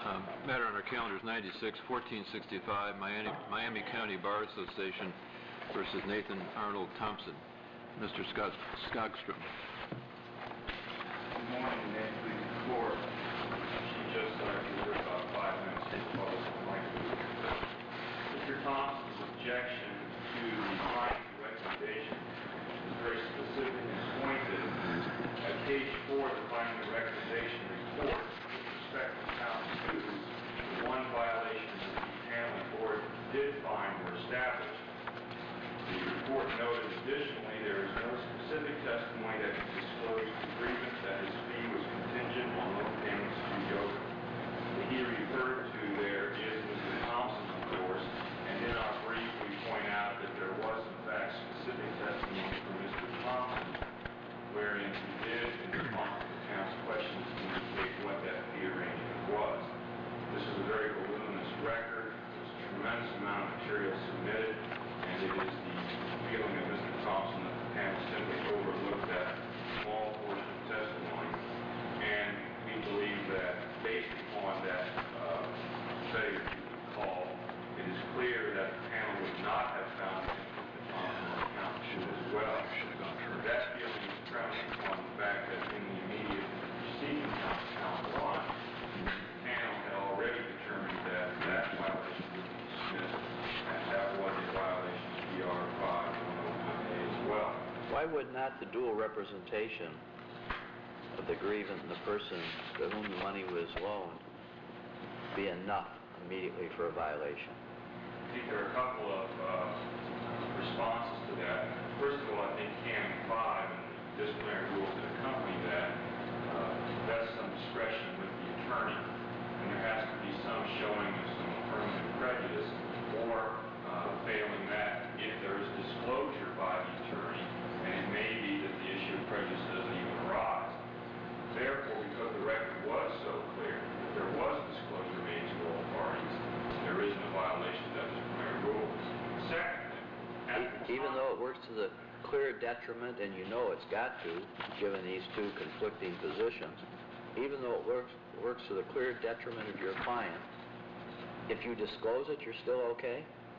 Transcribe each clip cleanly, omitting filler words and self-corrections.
Matter on our calendar is 96-1465, Miami County Bar Association versus Nathan Arnold Thompson. Mr. Skogstrom. Good morning, may it please the court. She just reserved about 5 minutes for the public Mr. Thompson's objection to the finding recommendation is very specific and pointed. At page 4 of the finding recommendation report, with respect to count 2, the one violation that the panel board did find were established. The report noted additionally there is no specific testimony that can disclose the agreement that his fee was contingent on loan payments to Yoga. The he referred to there is Mr. Thompson, of course, and in our brief we point out that there was in fact specific testimony from Mr. Thompson wherein he did, in response to the panel's questions, indicate what that fee arrangement was. This is a very voluminous record. There's a tremendous amount of material submitted, and it is the feeling of Mr. Thompson that the panel simply overlooked that small portion of testimony. And we believe that based upon that failure to recall, it is clear that the panel would not have found Mr. Thompson on count 2 as well. That feeling is premised upon the fact that in the immediate preceding count 1, the panel had already determined that that violation would be dismissed, and that was a violation of DR 5101A as well. Why would not the dual representation of the grievant and the person to whom the money was loaned be enough immediately for a violation? I think there are a couple of responses to that. First of all, I think Canon 5 and the disciplinary rules that accompany that vests some discretion with the attorney, and there has to be some showing of some affirmative prejudice, or failing that, if there is disclosure by the attorney, and it may be that the issue of prejudice doesn't even arise. Therefore, because the record was so clear that there was disclosure made to all parties, there isn't a violation of that disciplinary rule. Secondly, even though it works to the clear detriment, and you know it's got to, given these two conflicting positions, even though it works to the clear detriment of your client, if you disclose it, you're still okay?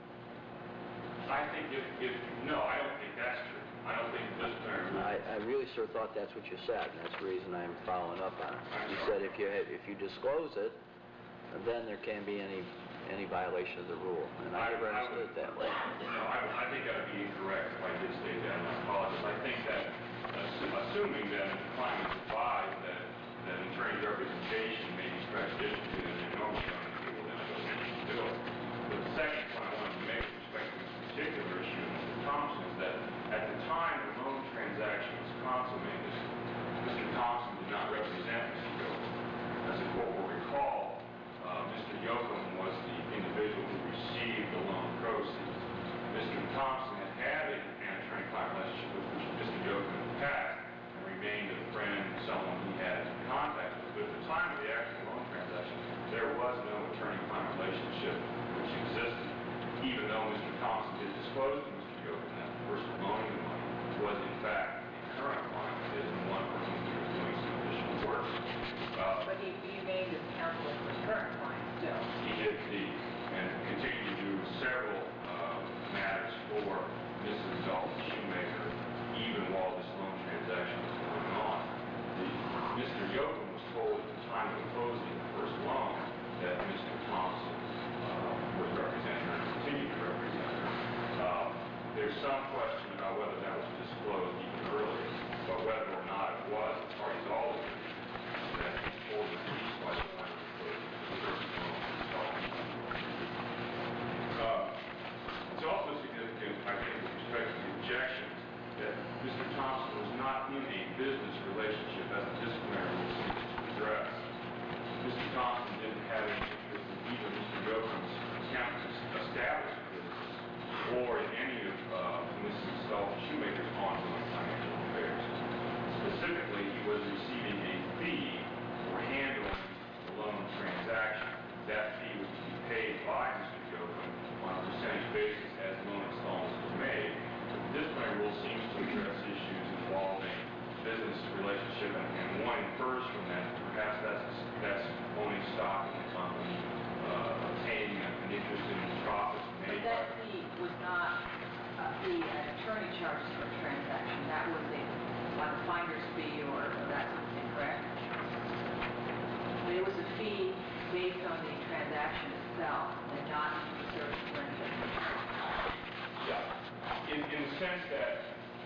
I think no, I don't think that's true. I don't think the disciplinary rule... I really sort of thought that's what you said, and that's the reason I'm following up on it. You said if you disclose it, then there can't be any violation of the rule, and I never understood it that way. No, I think that would be incorrect if I did state that, and I apologize. I think that, assuming that the client is advised that an attorney's representation may be prejudicial to them, and normally on the people, then I don't think they should do it. But the second point I wanted to make with respect to this particular issue of Mr. Thompson is that at the time the loan transaction was consummated, Mr. Thompson did not represent Mr. Yoakum. As the court will recall, Mr. Yoakum was the individual who received the loan proceeds. Mr. Thompson had an attorney-client relationship with Mr. Yoakum in the past, and remained a friend, someone he had contact with. But at the time of the actual loan transaction, there was no attorney-client relationship which existed, even though Mr. Thompson did disclose to Mr. Yoakum that the person loaning the money was in fact a current client of his, and one for whom he was doing some additional work. But he named his counsel for his current client still. He did indeed, and continued to do several matters for Mrs. Dalton Shoemaker, even while this loan transaction was going on. Mr. Yoakum was told at the time of closing the first loan that Mr. Thompson was representing her and continued to represent her. There's some question about whether that was disclosed even earlier, but whether or not it was, the parties all agreed that he told the police by the time of closing the first loan installment. It's also significant, I think, with respect to the objections, that Mr. Thompson was not in a business relationship as the disciplinary rule seems to address. Mr. Thompson didn't have any interest in either Mr. Yoakum's attempt to establish a business or in any of Mrs.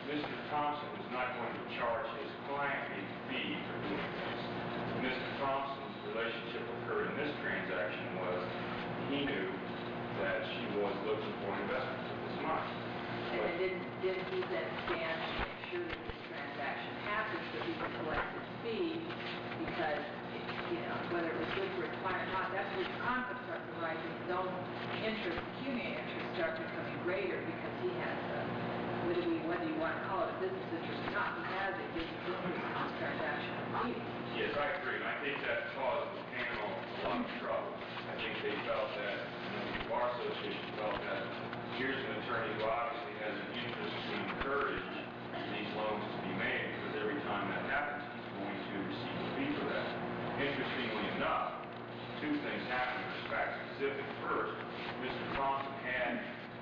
Mr. Thompson was not going to charge his client a fee for doing this. Mr. Thompson's relationship with her in this transaction was he knew that she was looking for an investment for this money. And then didn't he then stand to make sure that this transaction happened so he could collect his fee? Because, you know, whether it was good for his client or not, that's where his conflict starts arising. His own interest, pecuniary interest, start becoming greater because he has whether you want to call it a business interest or not, he has a business interest in this transaction proceeding. Yes, I agree. And I think that caused the panel a lot of trouble. I think they felt that, the Bar Association felt that here's an attorney who obviously has an interest to encourage these loans to be made, because every time that happens, he's going to receive a fee for that. Interestingly enough, two things happened that are fact specific. First, Mr. Thompson had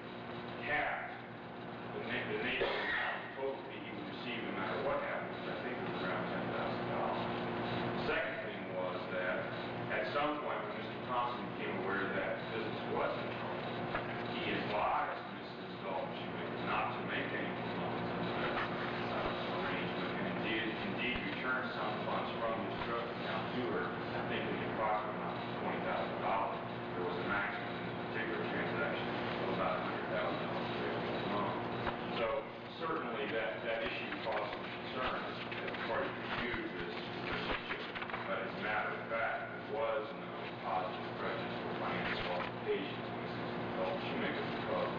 capped the nature of the total fee he would receive no matter what happened, which I think was around $10,000. The second thing was that at some point when Mr. Thompson became aware that business was in trouble, he advised Mrs. Dalton Shoemaker not to make any loans under that arrangement, and indeed returned some funds from his trust account to her. I think in the approximate amount of $20,000. There was a maximum in this particular transaction of about $100,000 available loan. So certainly that issue caused some concern as the party reviewed this relationship. But as a matter of fact, there was no positive prejudice or financial qualifications to Mrs. Dalton Shoemaker because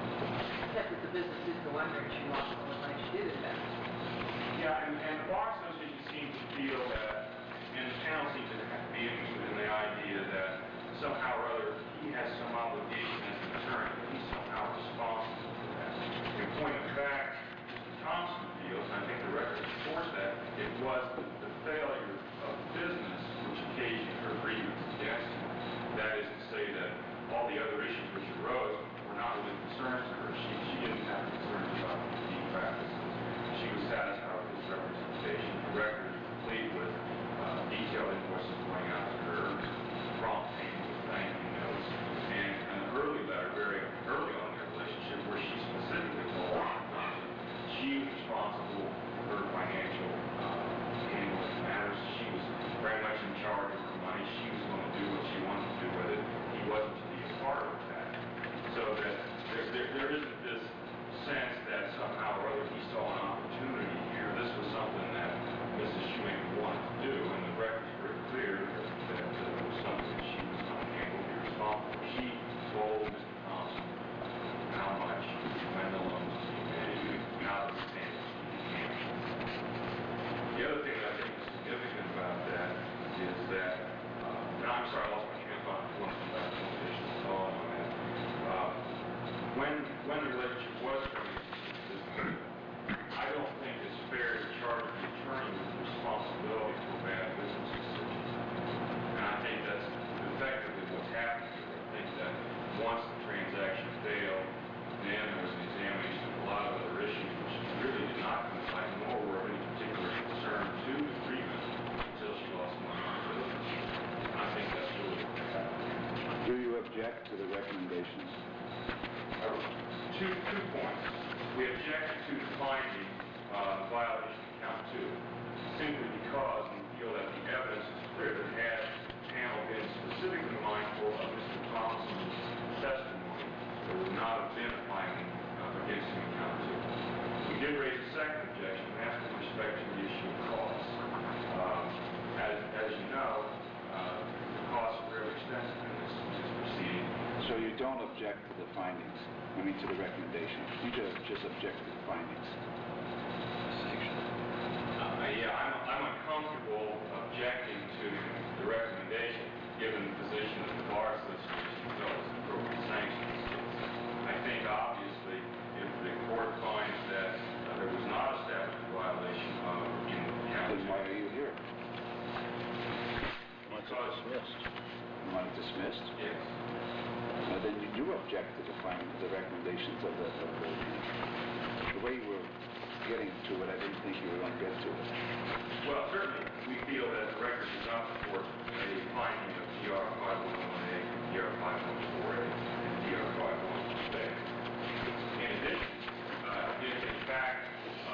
Except that the business didn't go under and she lost all the money she did invest. yeah, and the Bar Association seemed to feel that, and the panel seemed to be interested in the idea that somehow or other he has some obligation as an attorney, that he's somehow responsible for that. In point of fact, Mr. Thompson feels, and I think the record supports that, it was the failure of the business which occasioned her grievance against him. That is to say that all the other issues which arose were not really concerns to her. She didn't have concerns about the practices. She was satisfied with his representation. The record is complete with detailed invoices going out to her, prompt payment of thank you notes, and an early letter, very early on in their relationship, where she specifically told Mr. Thompson she was responsible for her financial handling matters. She was very much in charge of her money. She was going to do what she wanted to do with it. He wasn't to be a part of that. So that there isn't this sense that somehow or other he saw an opportunity here. This was something that Mrs. Shoemaker wanted to do, and the record is very clear that it was something that she was going to handle, be responsible. She told Mr. Thompson how much, when the loans would be made, how the payments would be handled. The other thing that I think is significant about that is that, and I'm sorry, I lost my train of thought. I want to come back to one additional thought on that. When the relationship was terminated, I don't think it's fair to charge the attorney with the responsibility for bad business decisions. And I think that's effectively what's happened here. I think that once the transaction failed, then there was an examination of a lot of other issues which really did not come to light, nor were of any particular concern to the grievance until she lost money on the business. And I think that's really what happened. Do you object to the recommendations? Two points. We object to the finding violation of count 2, simply because we feel that the evidence is clear that had the panel been specifically mindful of Mr. Thompson's testimony, there would not have been a finding against him in count 2. We did raise a second objection, and that's with respect to the issue of costs. As you know, the costs are very extensive in this proceeding. So you don't object to the findings, to the recommendations. You just object to the findings. I'm uncomfortable objecting to the recommendation, given the position that the Bar Association felt was appropriate sanctions. I think, obviously, if the court finds that there was not established a violation of count 2... Then why are you here? Because... Dismissed. You want it dismissed? Yes. Then you do object to the findings, the recommendations of the way you were getting to it. I didn't think you were going to get to it. Well, certainly, we feel that the record does not support a finding of DR 511A, DR 514A, and DR 511A. In addition, if in fact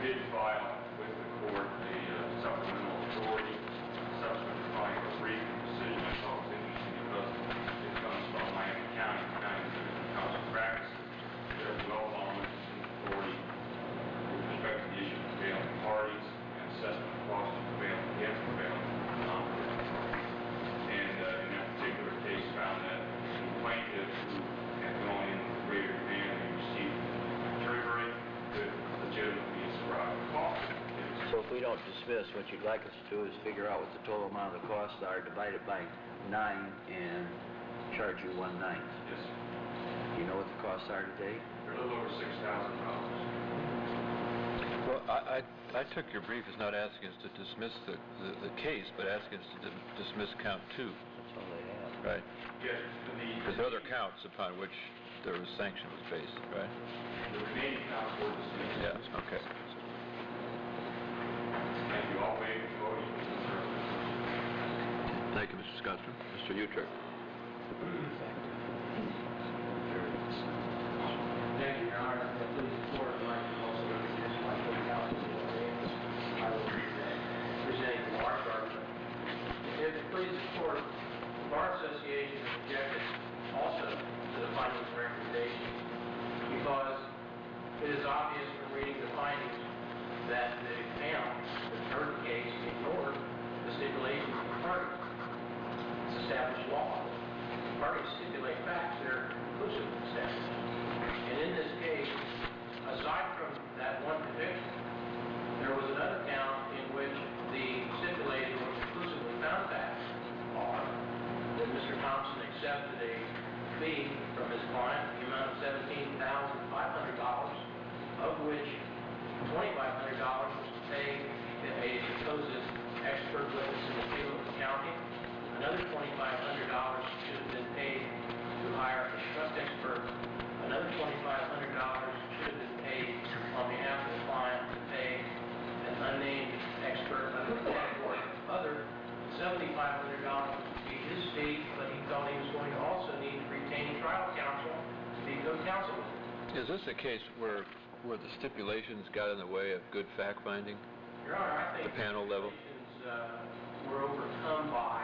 did file with the court a supplemental authority, subsequent to filing a brief decision. I thought it was interesting because it comes from Miami County, council practices. Judge Wellbaum mentioned authority with respect to the issue of prevailing parties and assessment of costs of prevailing against prevailing non-prevailing parties. And in that particular case, found that the plaintiff, who had gone in with a greater demand and received a jury verdict, could legitimately ascribe the cost. So if we don't dismiss, what you'd like us to do is figure out what the total amount of the costs are, divide it by 9, and charge you 1/9. Yes, Do you know what the costs are today? they're a little over $6,000. Well, I took your brief as not asking us to dismiss the case, but asking us to dismiss count 2, That's all they have. right? Yes, Because the other counts upon which there was sanction was based, right? the remaining counts were dismissed. Yeah, okay. Thank you. I'll waive the voting. Thank you, Mr. Scotsman. Mr. Utrecht. Thank you, Your Honor. If it pleases the court, I'd like to also introduce my co-counsel, I will be presenting the bar argument. If it pleases the court, the Bar Association has objected also to the findings and recommendations because it is obvious from reading the findings that the panel, that heard the case, ignored the stipulations of the parties. It's established law. The parties stipulate facts that are conclusively established. And in this case, aside from that one conviction, there was another count in which the stipulated or conclusively found facts are that Mr. Thompson accepted a fee from his client in the amount of $17,500, of which $2,500 was to pay a supposed expert witness in the field of accounting. Another $2,500 should have been paid to hire a trust expert. Another $2,500 should have been paid on behalf of the client to pay an unnamed expert under the court. Other $7,500 would be his fee, but he felt he was going to also need to retain trial counsel to be co-counsel with him. Is this a case where the stipulations got in the way of good fact-finding? Your Honor, I think The panel level? stipulations, were overcome by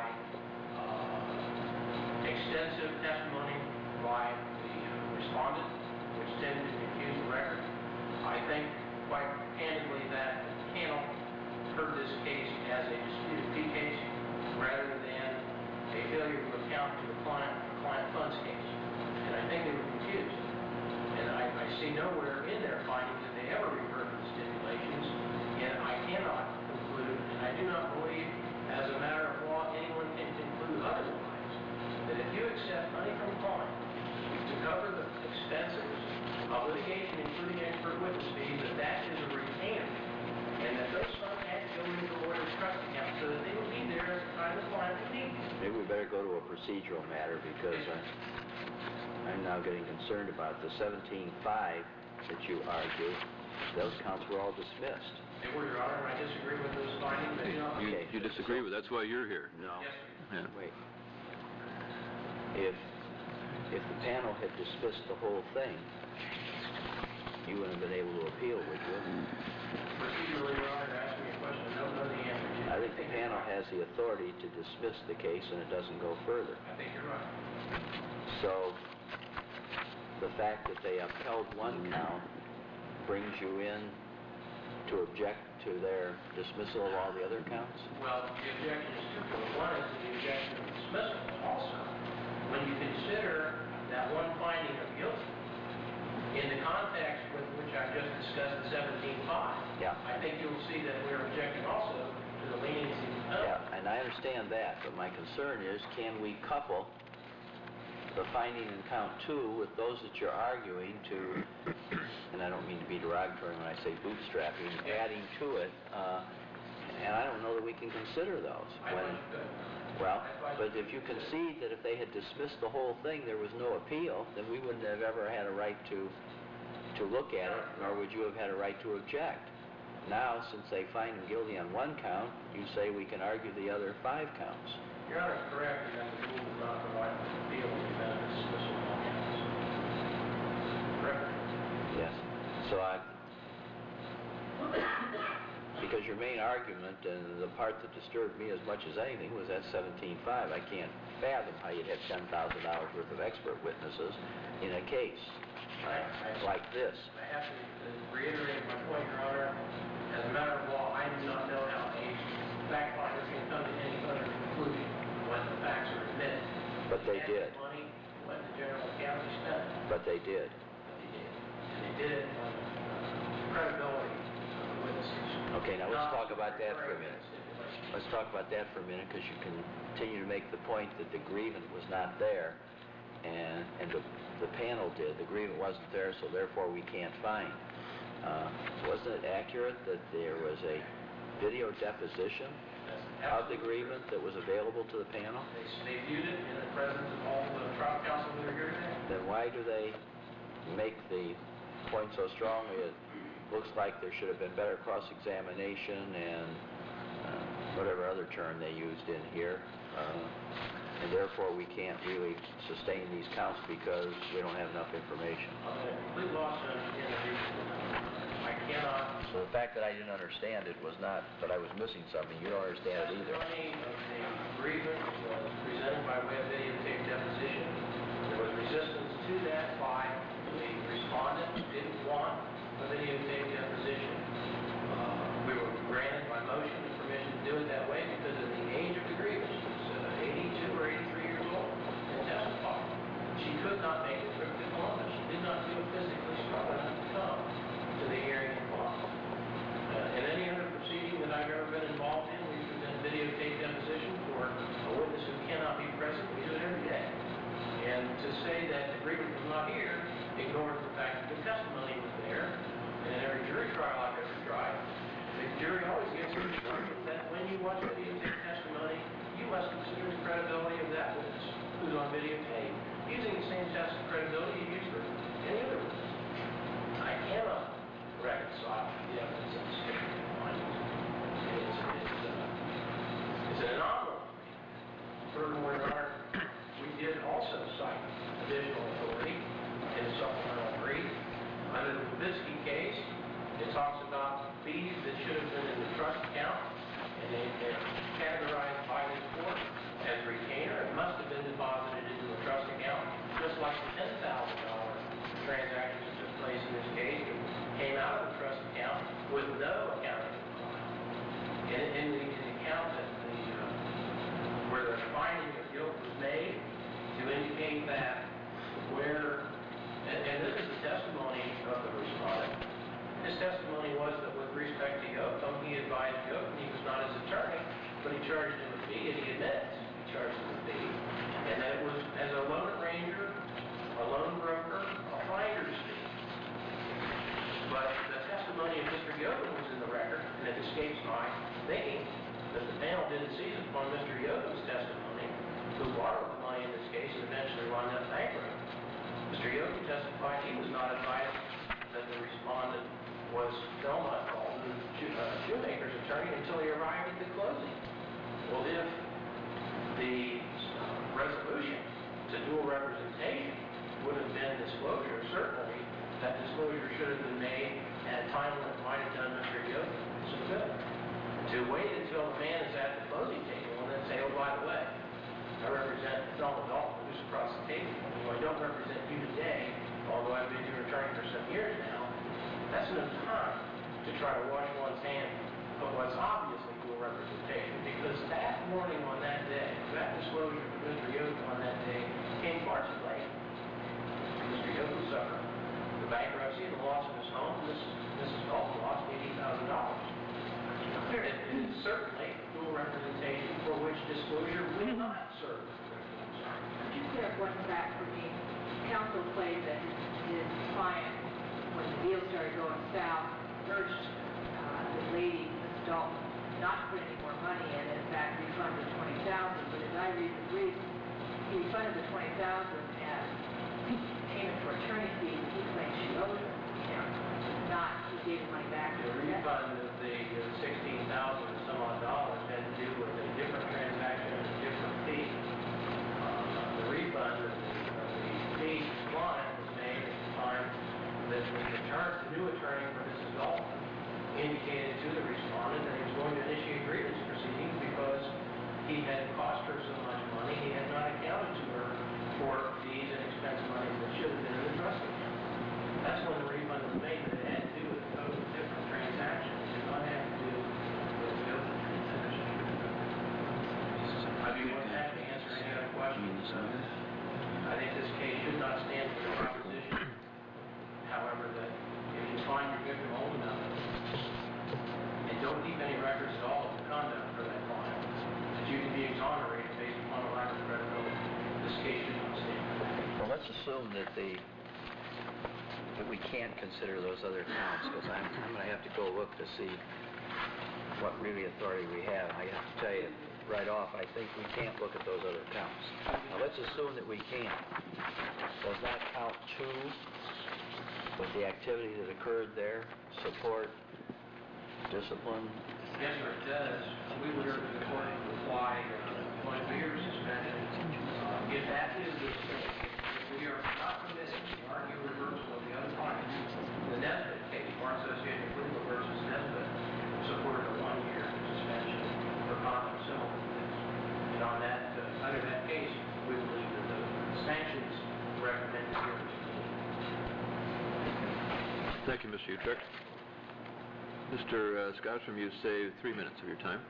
extensive testimony by the respondent, which tended to confuse the record. I think, quite candidly, that the panel heard this case as a disputed fee case rather than a failure to account to the client funds case. And I think they were confused. And I see nowhere in their findings that they ever referred to the stipulations. And I cannot conclude, and I do not believe, as a matter of law, anyone can conclude otherwise, that if you accept money from a client to cover the expenses of litigation, including expert witness fees, that is a retainer, and that those funds had to go into the lawyer's trust account so that they would be there at the time the client would need them. Maybe we better go to a procedural matter because I'm now getting concerned about the 17.5 that you argue. Those counts were all dismissed. They were, Your Honor, and I disagree with those findings. They do not. You disagree with, that's why you're here. No. Yes, sir. Yeah. Wait. If the panel had dismissed the whole thing, you wouldn't have been able to appeal, would you? Procedurally, Your Honor, ask me a question I don't know the answer to. I think the panel has the authority to dismiss the case and it doesn't go further. I think you're right. So, the fact that they upheld one count brings you in to object to their dismissal of all the other counts? Well, the objection is twofold. One is the objection of dismissal. Also, when you consider that one finding of guilt in the context with which I just discussed the 17.5, Yeah. I think you'll see that we're objecting also to the leniency of the penalty. Yeah, and I understand that, but my concern is, can we couple the finding in count 2 with those that you're arguing to, and I don't mean to be derogatory when I say bootstrapping, adding to it, and I don't know that we can consider those. I thought you could. Well, but if you concede that if they had dismissed the whole thing, there was no appeal, then we wouldn't have ever had a right to look at it, nor would you have had a right to object. Now, since they find him guilty on one count, you say we can argue the other 5 counts. Your Honor is correct in that the rule does not provide for appeal in the event of dismissal of all counts. Correct? Yes. So your main argument, and the part that disturbed me as much as anything was that 17.5. I can't fathom how you'd have $10,000 worth of expert witnesses in a case like this. I have to reiterate my point, Your Honor. As a matter of law, I do not know how a fact finder can come to any other conclusion when the facts are admitted. But they did. Money went to General County spent. But they did. They did. And they did it on the credibility of the witnesses. Okay, now let's talk about that for a minute. Let's talk about that for a minute, because you continue to make the point that the grievance was not there, and the panel did. The grievance wasn't there, so therefore we can't find. Wasn't it accurate that there was a video deposition of the grievance that was available to the panel? They viewed it in the presence of all the trial counsel that are here today. Then why do they make the point so strongly? It looks like there should have been better cross-examination and whatever other term they used in here, and therefore we can't really sustain these counts because we don't have enough information. I'm at a complete loss to understand the reason. I cannot. So the fact that I didn't understand it was not that I was missing something. You don't understand it either. Testimony of the grievance was presented by way of videotape deposition. There was resistance to that by the respondent who didn't want a videotape deposition. We were granted by motion the permission to do it that way because of the age of the grievance. She was 82 or 83 years old and testified. She could not make the trip to Columbus. She did not feel physically strong enough to come to the hearing in Columbus. In any other proceeding that I've ever been involved in, we present a videotape deposition for a witness who cannot be present. We do it every day. And to say that the grievance was not here ignores the fact that the testimony was there. And in every jury trial I've ever tried, the jury always gets the instruction that when you watch videotape testimony, you must consider the credibility of that witness who's on videotape, using the same test of credibility you use for any other witness. I cannot reconcile the evidence in this case. It's an anomaly. Furthermore, Your Honor, we did also cite additional authority in the supplemental brief. Under the Babitsky case, it talks about fees that should have been in the trust account, and they're categorized by the court as retainer. It must have been deposited into a trust account, just like the $10,000 transactions that took place in this case that came out of the trust account with no accounting required. In the account that where the finding of guilt was made to indicate that where, and this is the testimony of the respondent. His testimony was that with respect to Yoakum, he advised Yoakum he was not his attorney, but he charged him a fee, and he admits he charged him a fee, and that it was as a loan arranger, a loan broker, a finder's fee. But the testimony of Mr. Yoakum was in the record, and it escapes my thinking that the panel didn't seize upon Mr. Yoakum's testimony, who borrowed the money in this case and eventually wound up bankrupt. Mr. Yoakum testified he was not advised that the respondent was Thelma Alden, Shoemaker's attorney, until he arrived at the closing. Well, if the resolution to dual representation would have been disclosure, certainly that disclosure should have been made at a time when it might have done Mr. Yoakum some good. To wait until the man is at the closing table and then say, oh, by the way, I represent Thelma Dalton, who's across the table. I don't represent you today, although I've been your attorney for some years now. That's no time to try to wash one's hands of what's obviously dual representation, because that morning on that day, that disclosure from Mr. Yoakum on that day came far too late. Mr. Yoakum suffered the bankruptcy and the loss of his home. Mrs. Dalton lost $80,000. It is certainly dual representation for which disclosure will not serve. Could you clear up one fact for me? Counsel claimed that his client, when the deal started going south, urged the lady, Ms. Dalton, not to put any more money in, and in fact refunded $20,000. But as I read the brief, he refunded the $20,000 as payment for attorney fees. He claims she owed him, not he gave the money back to The her. refund of the $16,000 and some odd dollars had to do with a different transaction and a different fee. The refund of the fee to the client was made at the time that the new attorney for Mrs. Dalton indicated to the respondent that he going to initiate grievance proceedings because he had cost her so much money, he had not accounted to her for fees and expense money that should have been in the trust account. That's when the refund was made, but it had to do with a totally different transaction. It did not have to do with the other transaction. I'd be more than happy to answer any other questions. I think this case should not stand for the proposition, however, that if you find your victim old enough and don't keep any records at all of the conduct for that client, that you can be exonerated based upon a lack of credibility. This case should not stand for that. Well, let's assume that we can't consider those other counts, because I'm going to have to go look to see what really authority we have. I have to tell you right off, I think we can't look at those other counts. Now, let's assume that we can. Does that count two, with the activity that occurred there, support, discipline? Yes, sir, it does. We would urge the court to apply 1 year suspension. If that is the case, if we are not permitted to argue reversal of the other client, the Nesbitt case, Bar Association of Cleveland versus Nesbitt, supported a 1 year suspension for conduct similar to this. And on that, under that case, we believe that the sanctions recommended here is Thank you, Mr. Utrecht. Mr. Scottram, you saved 3 minutes of your time.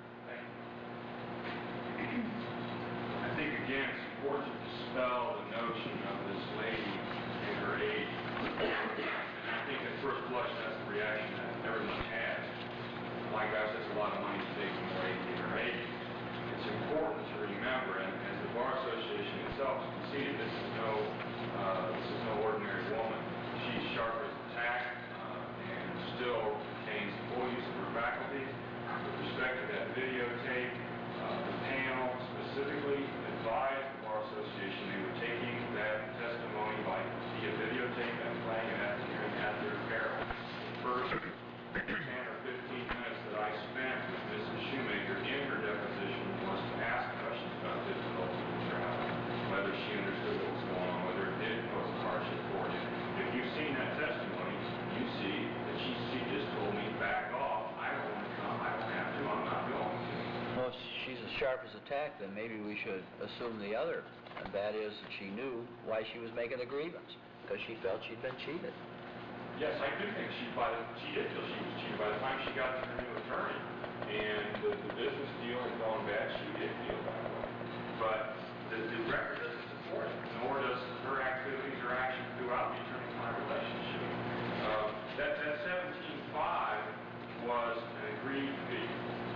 I think, again, it's important to dispel the notion of this lady and her age. And I think at first blush, that's the reaction that everyone has. My gosh, that's a lot of money to take from a lady and her age. It's important to remember, and as the Bar Association itself has conceded, this is no ordinary woman. She's sharp as a tack and still retains full use of her faculties. With respect to that videotape, the panel specifically advised the Bar Association they were taking that testimony via videotape and playing it at the hearing at their peril. The first 10 or 15 minutes that I spent with Mrs. Shoemaker in her deposition was to ask questions about difficulty in travel, whether she understood what was going on, whether it did pose a hardship for you. If you've seen that testimony, you see that she just told me, back off, I don't want to come, I don't have to, I'm not going to. Well, if she's as sharp as a tack, then maybe we should assume the other, and that is that she knew why she was making a grievance, because she felt she'd been cheated. Yes, I do think she did feel she was cheated by the time she got to her new attorney, and the business deal had gone bad. She did feel that way, but the record doesn't support it, nor does her activities or actions throughout the attorney-client relationship. That $17,500 was an agreed fee,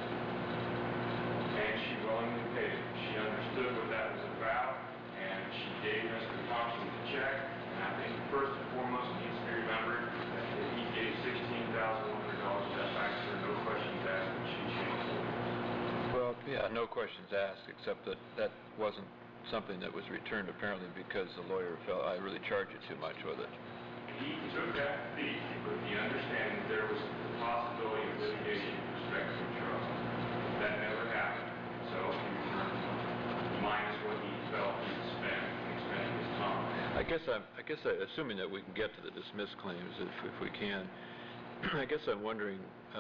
and she willingly paid it. She understood what that was about, and she gave Mr. Thompson the check. And I think first and foremost it needs to be remembered that he gave $16,100 of that back to her, no questions asked, and she changed it. Well, yeah, no questions asked, except that that wasn't something that was returned apparently because the lawyer felt I really charged you too much with it. He took that fee with the understanding that there was the possibility of litigation with respect to a trust. That never happened, so he returned minus what he felt he had spent expending his time. I guess assuming that we can get to the dismissed claims if we can, I guess I'm wondering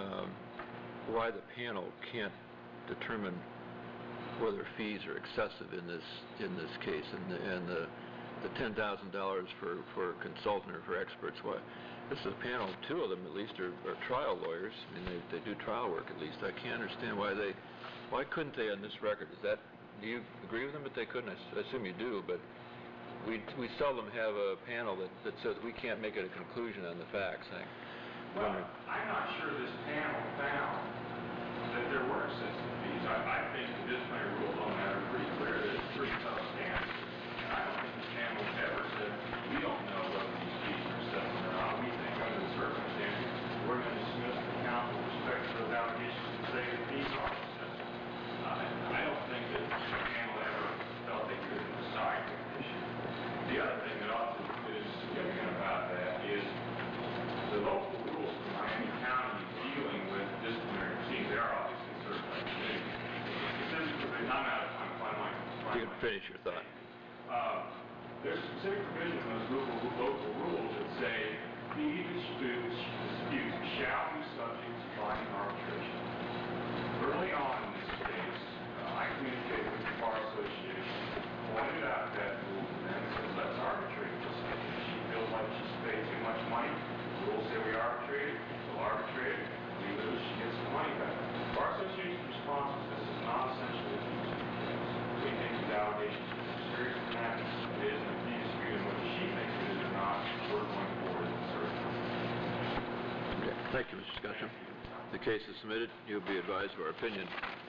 why the panel can't determine whether fees are excessive in this case, and the $10,000 for a consultant or for experts. Why? This is a panel. Two of them at least are trial lawyers. I mean, they do trial work at least. I can't understand why couldn't they on this record? Do you agree with them that they couldn't? I assume you do, but we seldom have a panel that says we can't make it a conclusion on the facts. Well, I'm not sure this panel found that there were excessive fees. I think the disciplinary rules on that are pretty clear. That it's pretty tough standards. And I don't think this panel ever said we don't know whether these fees are excessive or not. We think under the circumstances we're going to dismiss the count with respect to those allegations and say the fees are excessive. I don't think that the panel ever felt they could decide that issue. The other thing that also is significant about that is the local rules for Miami County dealing with disciplinary proceedings. They are obviously certified committees. Specific provision, I'm out of time. You can finish your thought. There's a specific provision in those local rules that say fee disputes shall be subject to binding arbitration. Early on in this case, I communicated with the Bar Association, pointed out that rule, and said, let's arbitrate this. If she feels like she's paid too much money, the rules say we arbitrate, we'll arbitrate, we lose, she gets the money back. The Bar Association's response was, this is not essentially a fees dispute. We think these allegations are serious and that it isn't a fee dispute, and whether she thinks it is or not, we're going forward with the search. Okay. Thank you, Mr. Scutcham. The case is submitted. You'll be advised of our opinion.